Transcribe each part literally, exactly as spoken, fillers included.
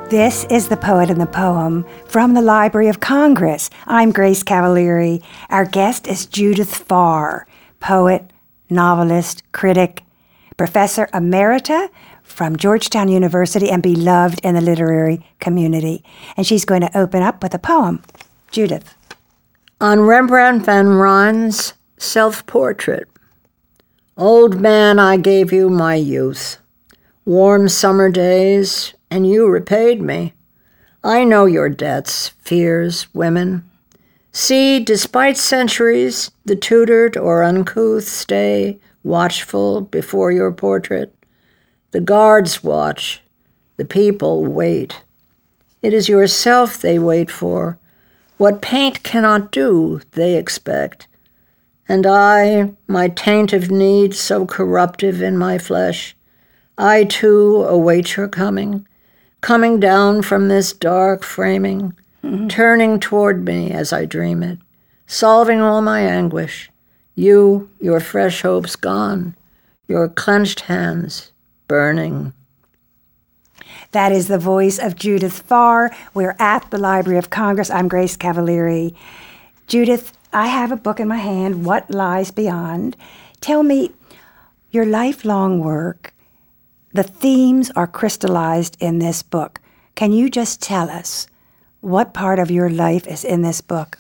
This is The Poet and the Poem from the Library of Congress. I'm Grace Cavalieri. Our guest is Judith Farr, poet, novelist, critic, professor emerita from Georgetown University and beloved in the literary community. And she's going to open up with a poem. Judith. On Rembrandt van Rijn's self-portrait. Old man, I gave you my youth, warm summer days, and you repaid me. I know your debts, fears, women. See, despite centuries, the tutored or uncouth stay watchful before your portrait. The guards watch, the people wait. It is yourself they wait for. What paint cannot do, they expect. And I, my taint of need so corruptive in my flesh, I too await your coming, coming down from this dark framing, mm-hmm. turning toward me as I dream it, solving all my anguish. You, your fresh hopes gone, your clenched hands burning. That is the voice of Judith Farr. We're at the Library of Congress. I'm Grace Cavalieri. Judith, I have a book in my hand, What Lies Beyond. Tell me, your lifelong work, the themes are crystallized in this book. Can you just tell us what part of your life is in this book?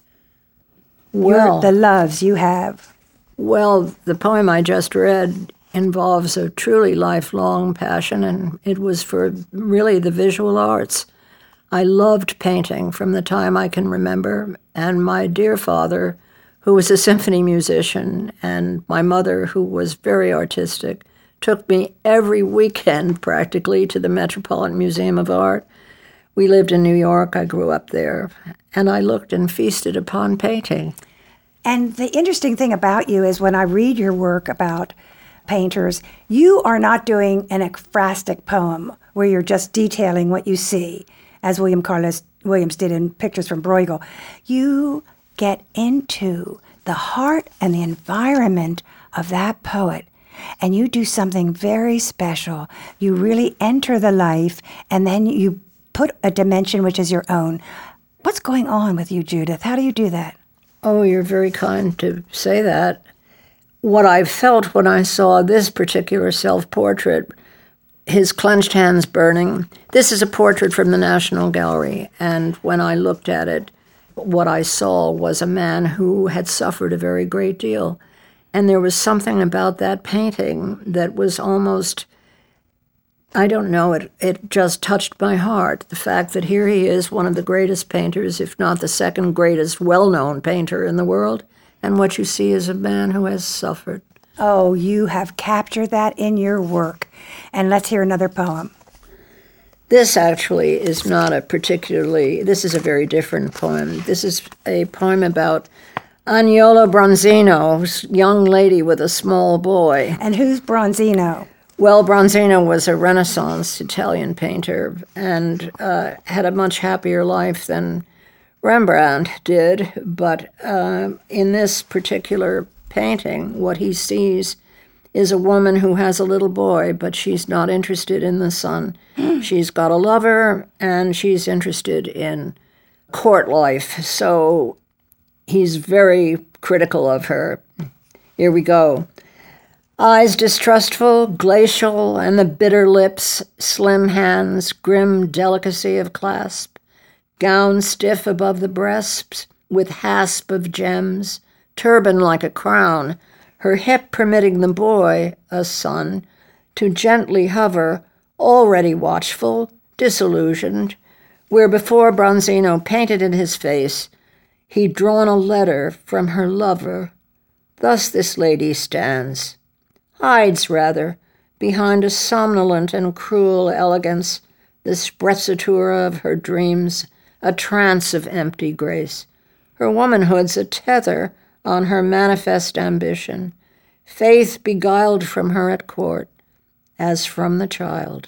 Well, your, the loves you have. Well, the poem I just read involves a truly lifelong passion, and it was for really the visual arts. I loved painting from the time I can remember, and my dear father, who was a symphony musician, and my mother, who was very artistic, took me every weekend practically to the Metropolitan Museum of Art. We lived in New York. I grew up there, and I looked and feasted upon painting. And the interesting thing about you is when I read your work about painters, you are not doing an ekphrastic poem where you're just detailing what you see, as William Carlos Williams did in Pictures from Bruegel. You get into the heart and the environment of that poet, and you do something very special. You really enter the life, and then you put a dimension which is your own. What's going on with you, Judith? How do you do that? Oh, you're very kind to say that. What I felt when I saw this particular self-portrait, his clenched hands burning. This is a portrait from the National Gallery, and when I looked at it, what I saw was a man who had suffered a very great deal. And there was something about that painting that was almost, I don't know, it, it just touched my heart. The fact that here he is, one of the greatest painters, if not the second greatest well-known painter in the world, and what you see is a man who has suffered. Oh, you have captured that in your work. And let's hear another poem. This actually is not a particularly, this is a very different poem. This is a poem about Agnolo Bronzino, young lady with a small boy. And who's Bronzino? Well, Bronzino was a Renaissance Italian painter and uh, had a much happier life than Rembrandt did, but uh, in this particular painting, what he sees is a woman who has a little boy, but she's not interested in the son. She's got a lover, and she's interested in court life, so he's very critical of her. Here we go. Eyes distrustful, glacial, and the bitter lips, slim hands, grim delicacy of clasp, gown stiff above the breasts, with hasp of gems, turban like a crown, her hip permitting the boy, a son, to gently hover, already watchful, disillusioned, where before Bronzino painted in his face, he'd drawn a letter from her lover. Thus this lady stands, hides rather, behind a somnolent and cruel elegance, the sprezzatura of her dreams, a trance of empty grace. Her womanhood's a tether on her manifest ambition, faith beguiled from her at court, as from the child.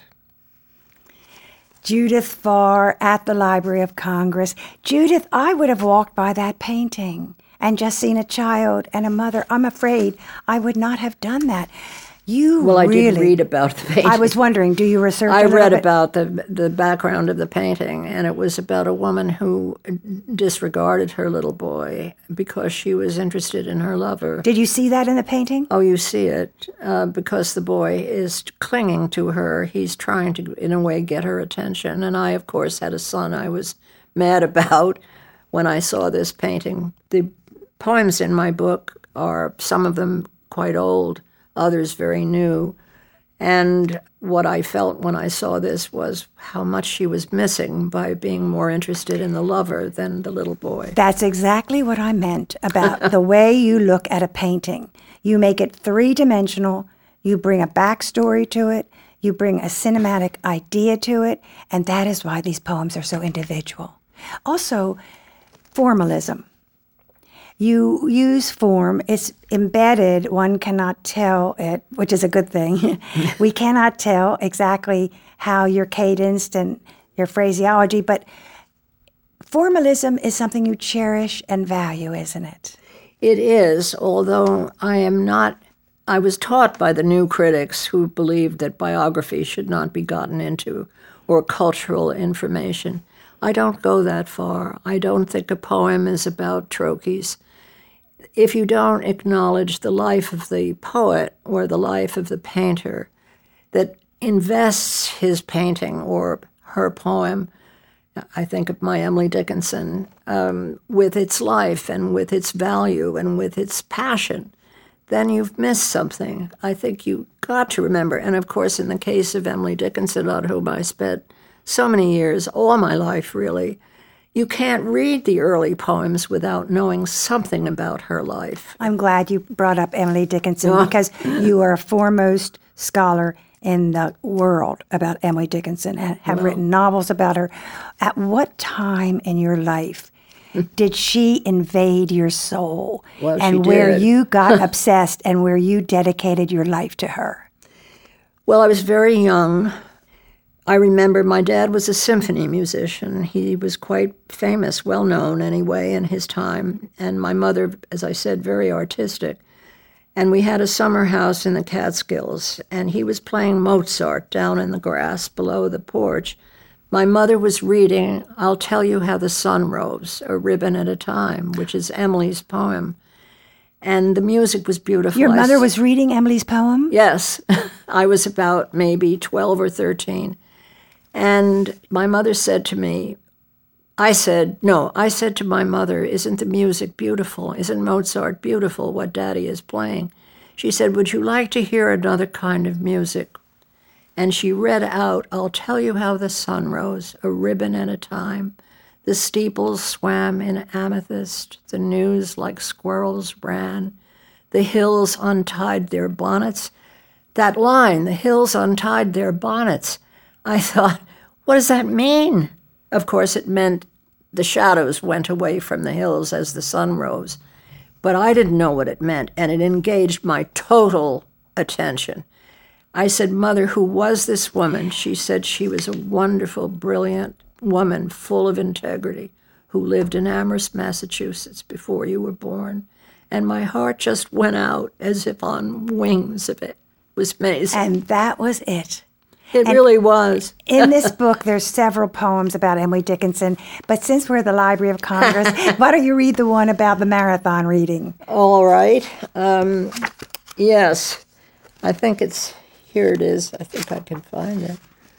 Judith Farr at the Library of Congress. Judith, I would have walked by that painting and just seen a child and a mother. I'm afraid I would not have done that. You Well, I really, did read about the painting. I was wondering, do you research I a little read bit? about the the background of the painting, and it was about a woman who disregarded her little boy because she was interested in her lover. Did you see that in the painting? Oh, you see it, uh, because the boy is clinging to her. He's trying to, in a way, get her attention. And I, of course, had a son I was mad about when I saw this painting. The poems in my book are, some of them quite old, others very new. And what I felt when I saw this was how much she was missing by being more interested in the lover than the little boy. That's exactly what I meant about the way you look at a painting. You make it three-dimensional, you bring a backstory to it, you bring a cinematic idea to it, and that is why these poems are so individual. Also, formalism. You use form, it's embedded, one cannot tell it, which is a good thing. We cannot tell exactly how you're cadenced and your phraseology, but formalism is something you cherish and value, isn't it? It is, although I am not, I was taught by the new critics who believed that biography should not be gotten into, or cultural information. I don't go that far. I don't think a poem is about trochees. If you don't acknowledge the life of the poet or the life of the painter that invests his painting or her poem, I think of my Emily Dickinson, um, with its life and with its value and with its passion, then you've missed something. I think you got to remember. And of course, in the case of Emily Dickinson, on whom I spent so many years, all my life really, you can't read the early poems without knowing something about her life. I'm glad you brought up Emily Dickinson Oh. because you are a foremost scholar in the world about Emily Dickinson and have Well. written novels about her. At what time in your life did she invade your soul? Well, she and where did. you got obsessed and where you dedicated your life to her? Well, I was very young. I remember my dad was a symphony musician. He was quite famous, well known anyway, in his time. And my mother, as I said, very artistic. And we had a summer house in the Catskills, and he was playing Mozart down in the grass below the porch. My mother was reading I'll Tell You How the Sun Rose, A Ribbon at a Time, which is Emily's poem. And the music was beautiful. Your I mother s- was reading Emily's poem? Yes. I was about maybe twelve or thirteen. And my mother said to me, I said, no, I said to my mother, isn't the music beautiful? Isn't Mozart beautiful, what Daddy is playing? She said, would you like to hear another kind of music? And she read out, I'll tell you how the sun rose, a ribbon at a time. The steeples swam in amethyst, the news like squirrels ran. The hills untied their bonnets. That line, the hills untied their bonnets. I thought, what does that mean? Of course, it meant the shadows went away from the hills as the sun rose. But I didn't know what it meant, and it engaged my total attention. I said, Mother, who was this woman? She said she was a wonderful, brilliant woman full of integrity who lived in Amherst, Massachusetts before you were born. And my heart just went out as if on wings of it. It was amazing. And that was it. It and really was. In this book, there's several poems about Emily Dickinson, but since we're at the Library of Congress, why don't you read the one about the marathon reading? All right. Um, yes. I think it's, here it is. I think I can find it.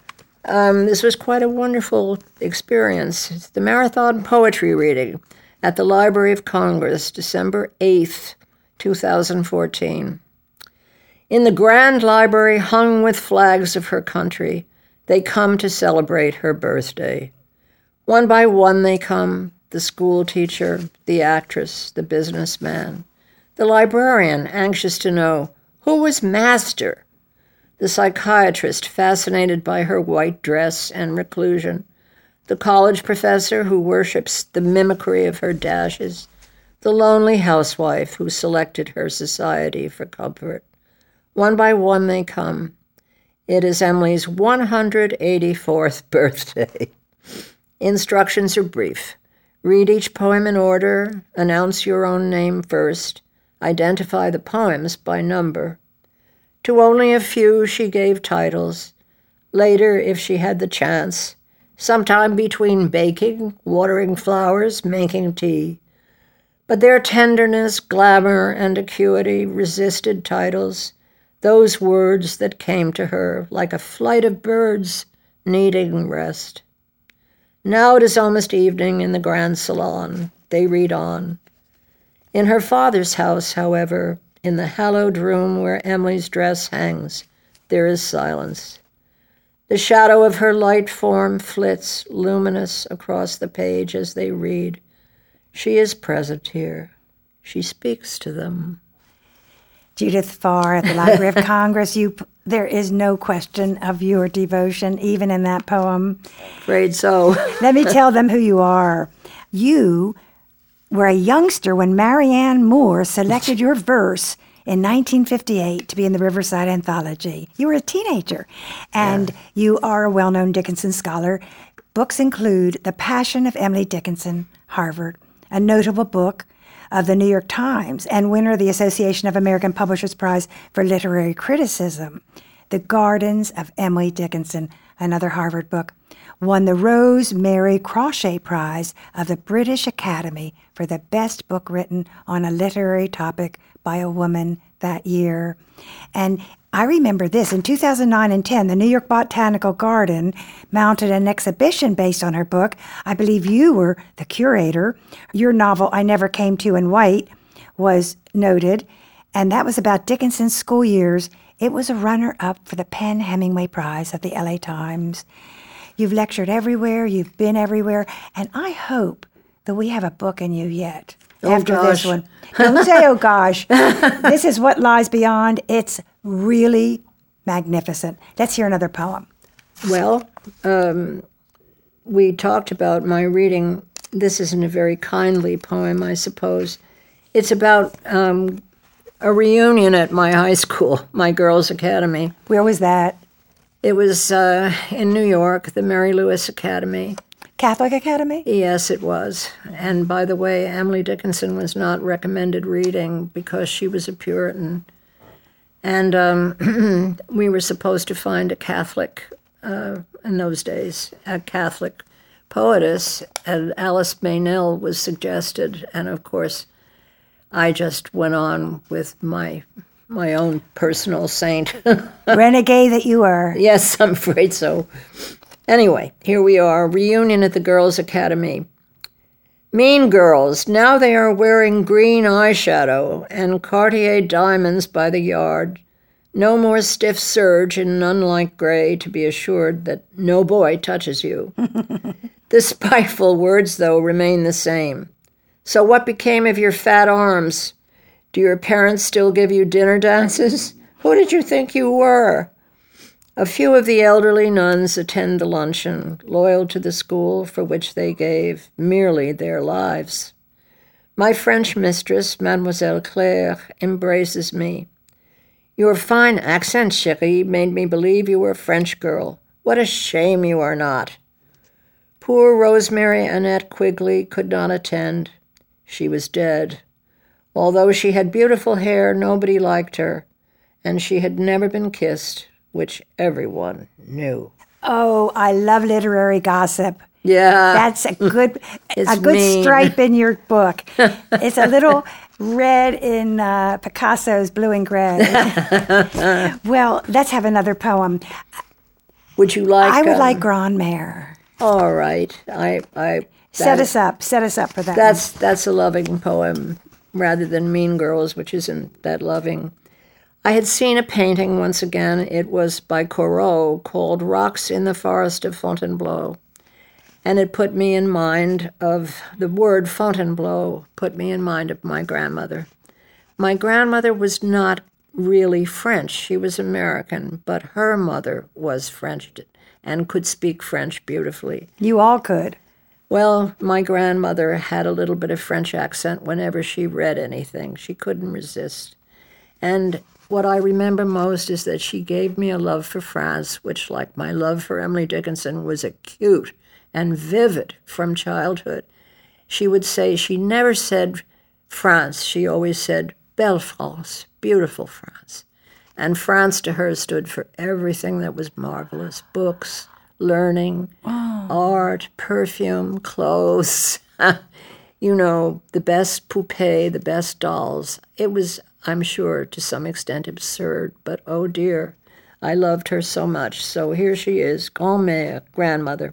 Um, this was quite a wonderful experience. It's the marathon poetry reading at the Library of Congress, December eighth, two thousand fourteen. In the grand library hung with flags of her country, they come to celebrate her birthday. One by one they come, the school teacher, the actress, the businessman, the librarian anxious to know who was master, the psychiatrist fascinated by her white dress and reclusion, the college professor who worships the mimicry of her dashes, the lonely housewife who selected her society for comfort. One by one they come. It is Emily's one hundred eighty-fourth birthday. Instructions are brief. Read each poem in order, announce your own name first, identify the poems by number. To only a few she gave titles. Later, if she had the chance, sometime between baking, watering flowers, making tea. But their tenderness, glamour, and acuity resisted titles, those words that came to her like a flight of birds needing rest. Now it is almost evening in the grand salon. They read on. In her father's house, however, in the hallowed room where Emily's dress hangs, there is silence. The shadow of her light form flits luminous across the page as they read. She is present here. She speaks to them. Judith Farr at the Library of Congress, you, there is no question of your devotion, even in that poem. Afraid so. Let me tell them who you are. You were a youngster when Marianne Moore selected your verse in nineteen fifty-eight to be in the Riverside Anthology. You were a teenager, and yeah. You are a well-known Dickinson scholar. Books include The Passion of Emily Dickinson, Harvard, a notable book of the New York Times, and winner of the Association of American Publishers Prize for Literary Criticism. The Gardens of Emily Dickinson, another Harvard book, won the Rose Mary Crochet Prize of the British Academy for the best book written on a literary topic by a woman that year. And I remember this. In two thousand nine and ten, the New York Botanical Garden mounted an exhibition based on her book. I believe you were the curator. Your novel, I Never Came to in White, was noted, and that was about Dickinson's school years. It was a runner-up for the Penn Hemingway Prize of the L A Times. You've lectured everywhere, you've been everywhere, and I hope that we have a book in you yet. Oh, after gosh. this one. Don't say, oh, gosh. This is What Lies Beyond. It's really magnificent. Let's hear another poem. Well, um, we talked about my reading. This isn't a very kindly poem, I suppose. It's about um, a reunion at my high school, my girls' academy. Where was that? It was uh, in New York, the Mary Louis Academy. Catholic Academy? Yes, it was. And by the way, Emily Dickinson was not recommended reading because she was a Puritan. And um, we were supposed to find a Catholic, uh, in those days, a Catholic poetess, and Alice Meynell was suggested. And of course, I just went on with my my own personal saint. Renegade that you were. Yes, I'm afraid so. Anyway, here we are, reunion at the Girls' Academy. Mean girls, now they are wearing green eyeshadow and Cartier diamonds by the yard. No more stiff serge and none like gray to be assured that no boy touches you. The spiteful words, though, remain the same. So what became of your fat arms? Do your parents still give you dinner dances? Who did you think you were? A few of the elderly nuns attend the luncheon, loyal to the school for which they gave merely their lives. My French mistress, Mademoiselle Claire, embraces me. Your fine accent, chérie, made me believe you were a French girl. What a shame you are not. Poor Rosemary Annette Quigley could not attend. She was dead. Although she had beautiful hair, nobody liked her, and she had never been kissed, which everyone knew. Oh, I love literary gossip. Yeah. That's a good It's a good mean. stripe in your book. It's a little red in uh, Picasso's Blue and Gray. Well, let's have another poem. Would you like... I would um, like Grand Mère. All right. I... I Set that- us up. Set us up for that. That's that's a loving poem, rather than Mean Girls, which isn't that loving. I had seen a painting once again. It was by Corot, called Rocks in the Forest of Fontainebleau. And it put me in mind of the word Fontainebleau, put me in mind of my grandmother. My grandmother was not really French. She was American, but her mother was French and could speak French beautifully. You all could. Well, my grandmother had a little bit of French accent whenever she read anything. She couldn't resist. And what I remember most is that she gave me a love for France, which, like my love for Emily Dickinson, was acute and vivid from childhood. She would say, she never said France. She always said, Belle France, beautiful France. And France to her stood for everything that was marvelous: books, learning, oh. art, perfume, clothes, you know, the best poupée, the best dolls. It was, I'm sure, to some extent absurd, but oh dear, I loved her so much. So here she is, grand-mère, grandmother.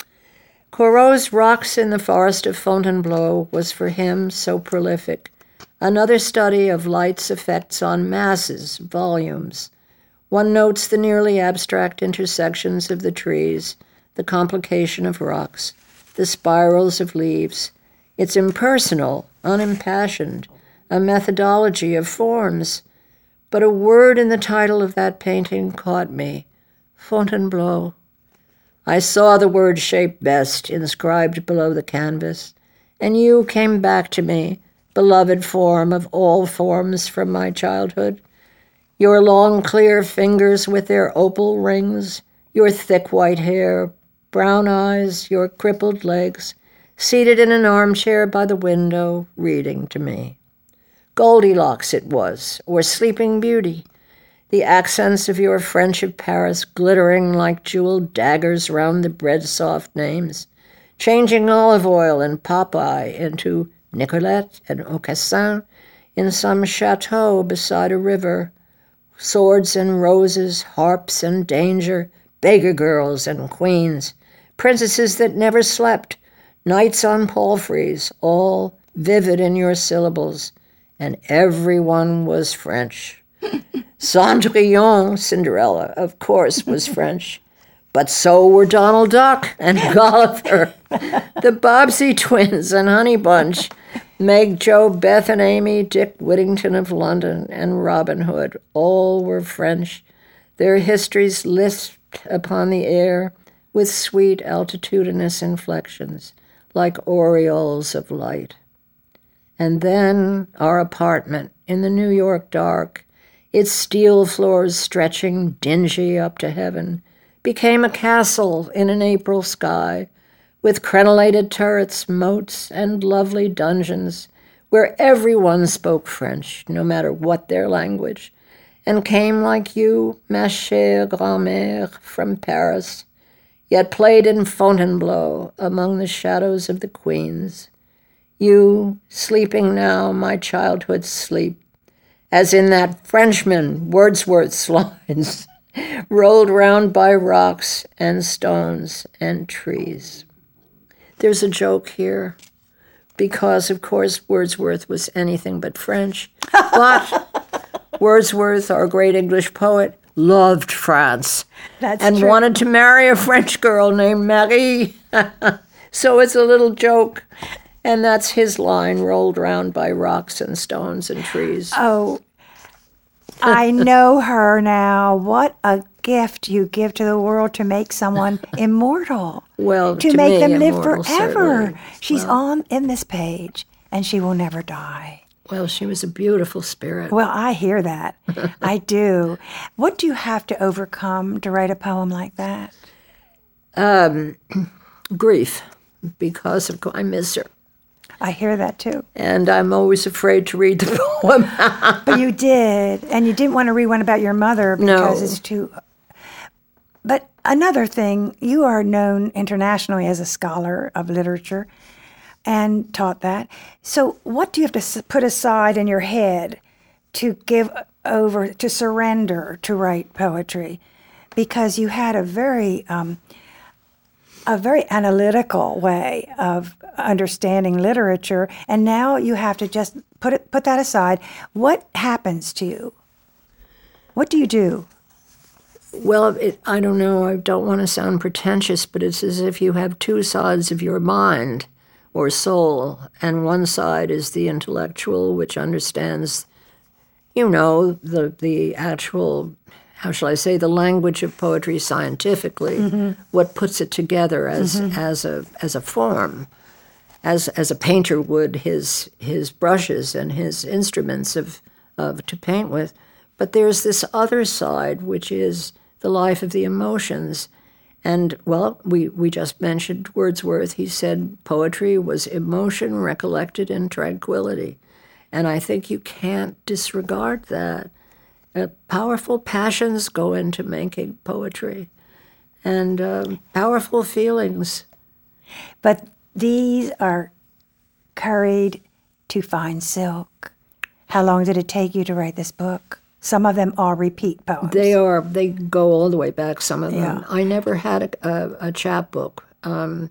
Corot's Rocks in the Forest of Fontainebleau was for him so prolific. Another study of light's effects on masses, volumes. One notes the nearly abstract intersections of the trees, the complication of rocks, the spirals of leaves. It's impersonal, unimpassioned, a methodology of forms. But a word in the title of that painting caught me: Fontainebleau. I saw the word shaped best, inscribed below the canvas, and you came back to me, beloved form of all forms from my childhood. Your long, clear fingers with their opal rings, your thick white hair, brown eyes, your crippled legs, seated in an armchair by the window, reading to me. Goldilocks it was, or Sleeping Beauty, the accents of your French of Paris glittering like jeweled daggers round the bread-soft names, changing olive oil and Popeye into Nicolette and Aucassin in some chateau beside a river, swords and roses, harps and danger, beggar girls and queens, princesses that never slept, knights on palfreys, all vivid in your syllables, and everyone was French. Cendrillon, Cinderella, of course, was French, but so were Donald Duck and Gulliver, the Bobbsey twins and Honey Bunch, Meg, Jo, Beth, and Amy, Dick Whittington of London, and Robin Hood. All were French. Their histories lisped upon the air with sweet altitudinous inflections, like aureoles of light. And then our apartment in the New York dark, its steel floors stretching dingy up to heaven, became a castle in an April sky, with crenellated turrets, moats, and lovely dungeons, where everyone spoke French, no matter what their language, and came like you, ma chère grand-mère, from Paris, yet played in Fontainebleau among the shadows of the queens. You, sleeping now my childhood's sleep, as in that Frenchman Wordsworth's lines, rolled round by rocks and stones and trees. There's a joke here, because, of course, Wordsworth was anything but French, but Wordsworth, our great English poet, loved France. That's and true. wanted to marry a French girl named Marie. So it's a little joke. And that's his line, rolled round by rocks and stones and trees. Oh, I know her now. What a gift you give to the world to make someone immortal. Well, to, to make me, them live immortal, forever. certainly. She's Well. on in this page, and she will never die. Well, she was a beautiful spirit. Well, I hear that. I do. What do you have to overcome to write a poem like that? Um, grief, because of I miss her. I hear that too. And I'm always afraid to read the poem. But you did, and you didn't want to read one about your mother because No. it's too. But another thing, you are known internationally as a scholar of literature and taught that. So what do you have to s- put aside in your head to give over, to surrender to write poetry? Because you had a very, um, a very analytical way of understanding literature, and now you have to just put it, put that aside. What happens to you? What do you do? Well, it, I don't know. I don't want to sound pretentious, but it's as if you have two sides of your mind or soul, and one side is the intellectual, which understands, you know, the the actual, how shall I say, the language of poetry scientifically, mm-hmm. what puts it together as mm-hmm. as a as a form, as as a painter would his his brushes and his instruments of of to paint with. But there's this other side, which is the life of the emotions. And, well, we, we just mentioned Wordsworth. He said poetry was emotion recollected in tranquility. And I think you can't disregard that. Uh, powerful passions go into making poetry, and um, powerful feelings. But these are curried to fine silk. How long did it take you to write this book? Some of them are repeat poems. They are. They go all the way back, some of them. Yeah. I never had a, a, a chapbook. Um,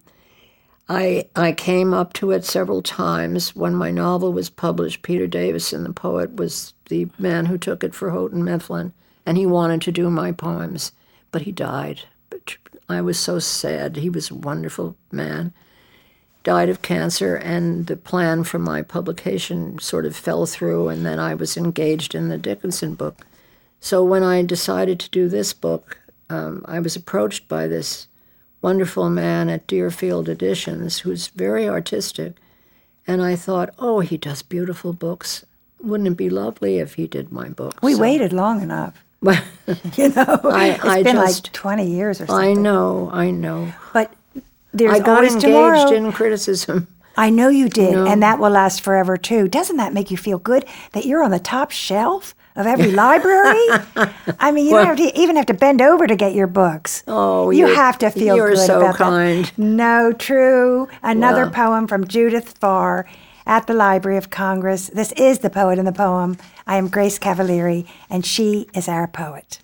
I I came up to it several times. When my novel was published, Peter Davison, the poet, was the man who took it for Houghton Mifflin, and he wanted to do my poems, but he died. But I was so sad. He was a wonderful man. Died of cancer, and the plan for my publication sort of fell through, and then I was engaged in the Dickinson book. So when I decided to do this book, um, I was approached by this wonderful man at Deerfield Editions who's very artistic, and I thought, oh, he does beautiful books. Wouldn't it be lovely if he did my book? We so, waited long enough. Well, you know, I, it's I been just, like twenty years or something. I know, I know. But there's I got always engaged tomorrow. in criticism. I know you did, No. and that will last forever too. Doesn't that make you feel good that you're on the top shelf of every library? I mean, you Well- don't have to even have to bend over to get your books. Oh, you you're- have to feel you're good so about kind. that. No, true. Another Well. poem from Judith Farr at the Library of Congress. This is The Poet in the Poem. I am Grace Cavalieri, and she is our poet.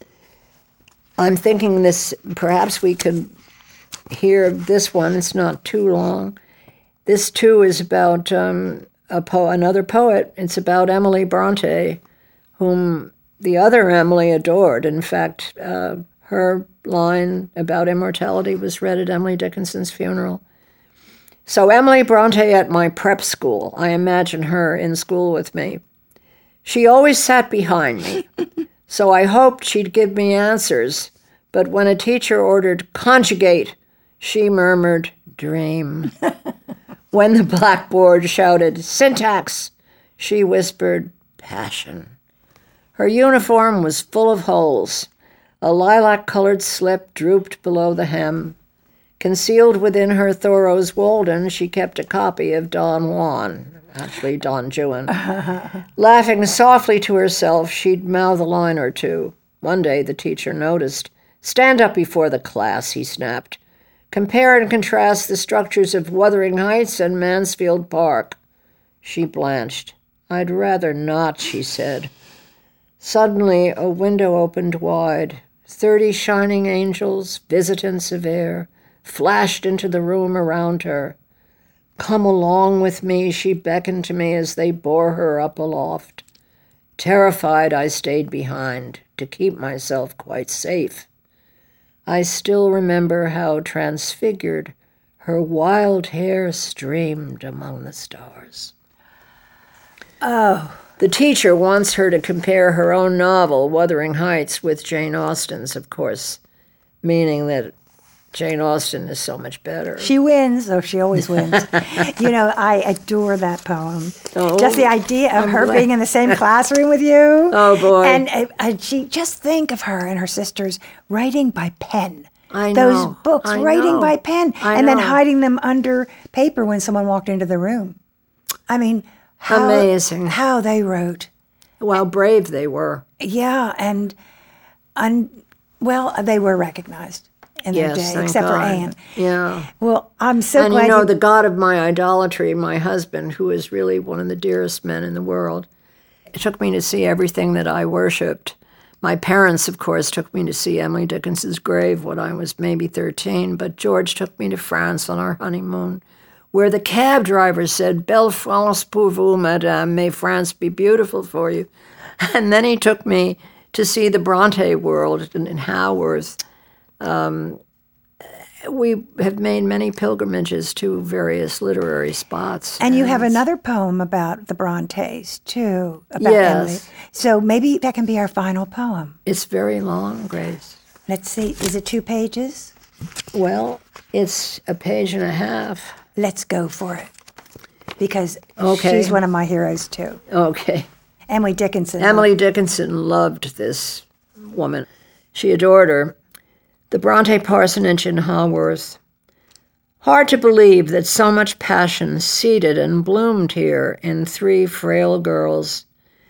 I'm thinking this, perhaps we could hear this one. It's not too long. This, too, is about um, a po- another poet. It's about Emily Bronte, whom the other Emily adored. In fact, uh, her line about immortality was read at Emily Dickinson's funeral. So Emily Bronte at my prep school, I imagine her in school with me. She always sat behind me, so I hoped she'd give me answers. But when a teacher ordered conjugate, she murmured, dream. When the blackboard shouted syntax, she whispered, passion. Her uniform was full of holes. A lilac-colored slip drooped below the hem. Concealed within her Thoreau's Walden, she kept a copy of Don Juan, actually Don Juan. Laughing softly to herself, she'd mouth a line or two. One day the teacher noticed. Stand up before the class, he snapped. Compare and contrast the structures of Wuthering Heights and Mansfield Park. She blanched. I'd rather not, she said. Suddenly, a window opened wide. Thirty shining angels, visitants of air, flashed into the room around her. Come along with me, she beckoned to me as they bore her up aloft. Terrified, I stayed behind to keep myself quite safe. I still remember how transfigured her wild hair streamed among the stars. Oh. The teacher wants her to compare her own novel, Wuthering Heights, with Jane Austen's, of course, meaning that Jane Austen is so much better. She wins. Oh, she always wins. You know, I adore that poem. Oh, just the idea of I'm her glad. being in the same classroom with you. Oh, boy. And, uh, and she, just think of her and her sisters writing by pen. I Those know. books, I writing know. by pen, I and then know. hiding them under paper when someone walked into the room. I mean, how, Amazing. how they wrote. How brave they were. Yeah, and, un, well, they were recognized in their Yes, day, thank except for God. Anne. Yeah. Well, I'm so And glad you know, the god of my idolatry, my husband, who is really one of the dearest men in the world, took me to see everything that I worshipped. My parents, of course, took me to see Emily Dickinson's grave when I was maybe thirteen, but George took me to France on our honeymoon, where the cab driver said, Belle France pour vous, madame, may France be beautiful for you. And then he took me to see the Bronte world in, in Haworth. Um, we have made many pilgrimages to various literary spots. And you have another poem about the Brontes, too, about Yes. Emily. So maybe that can be our final poem. It's very long, Grace. Let's see. Is it two pages? Well, it's a page and a half. Let's go for it. Because Okay. she's one of my heroes, too. Okay. Emily Dickinson. Emily Dickinson loved this woman. She adored her. The Bronte parsonage in Haworth. Hard to believe that so much passion seeded and bloomed here in three frail girls.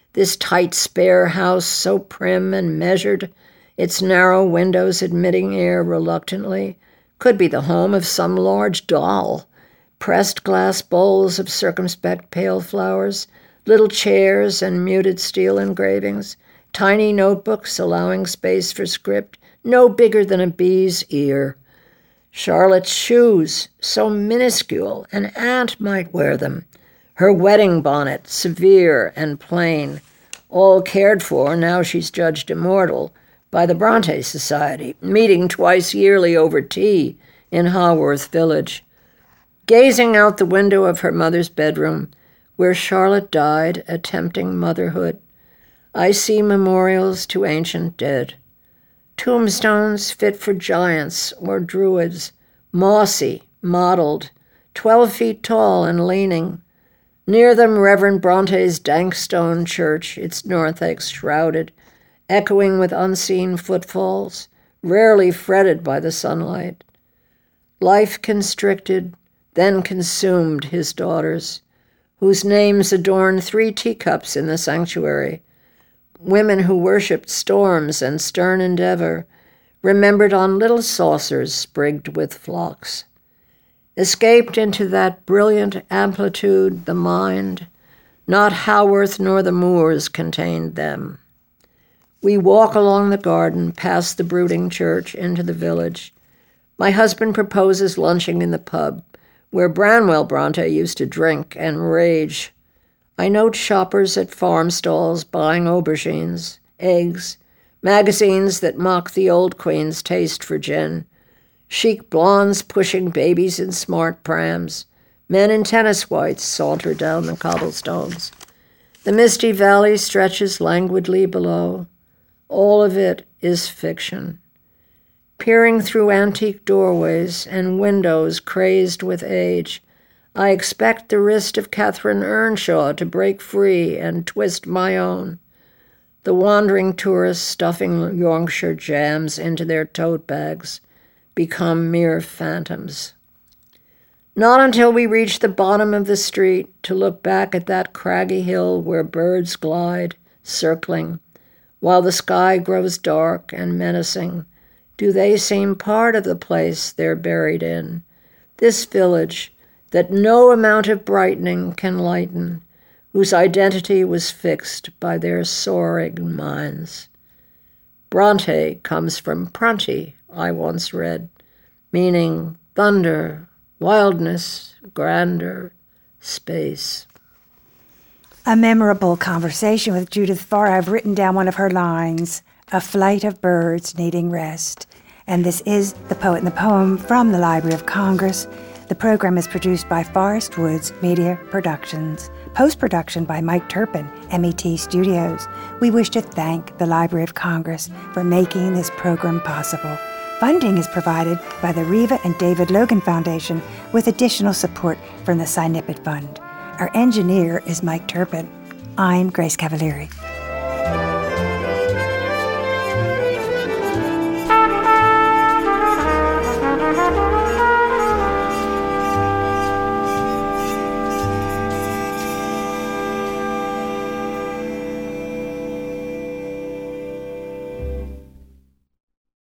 This tight, spare house, so prim and measured, its narrow windows admitting air reluctantly, could be the home of some large doll. Pressed glass bowls of circumspect pale flowers, little chairs and muted steel engravings, tiny notebooks allowing space for script, no bigger than a bee's ear. Charlotte's shoes, so minuscule, an ant might wear them. Her wedding bonnet, severe and plain, all cared for, now she's judged immortal, by the Bronte Society, meeting twice yearly over tea in Haworth Village. Gazing out the window of her mother's bedroom, where Charlotte died attempting motherhood, I see memorials to ancient dead. Tombstones fit for giants or druids, mossy, mottled, twelve feet tall and leaning. Near them, Reverend Bronte's dank stone church, its narthex shrouded, echoing with unseen footfalls, rarely fretted by the sunlight. Life constricted, then consumed his daughters, whose names adorn three teacups in the sanctuary, women who worshipped storms and stern endeavor, remembered on little saucers sprigged with phlox. Escaped into that brilliant amplitude the mind, not Haworth nor the moors contained them. We walk along the garden, past the brooding church, into the village. My husband proposes lunching in the pub, where Branwell Bronte used to drink and rage. I note shoppers at farm stalls buying aubergines, eggs, magazines that mock the old queen's taste for gin, chic blondes pushing babies in smart prams, men in tennis whites saunter down the cobblestones. The misty valley stretches languidly below. All of it is fiction. Peering through antique doorways and windows crazed with age, I expect the wrist of Catherine Earnshaw to break free and twist my own. The wandering tourists stuffing Yorkshire jams into their tote bags become mere phantoms. Not until we reach the bottom of the street to look back at that craggy hill where birds glide, circling, while the sky grows dark and menacing, do they seem part of the place they're buried in, this village that no amount of brightening can lighten, whose identity was fixed by their soaring minds. Bronte comes from Prunty, I once read, meaning thunder, wildness, grandeur, space. A memorable conversation with Judith Farr. I've written down one of her lines, a flight of birds needing rest. And this is The Poet and the Poem from the Library of Congress. The program is produced by Forest Woods Media Productions. Post-production by Mike Turpin, M E T Studios. We wish to thank the Library of Congress for making this program possible. Funding is provided by the Reva and David Logan Foundation with additional support from the Cy Nippett Fund. Our engineer is Mike Turpin. I'm Grace Cavalieri.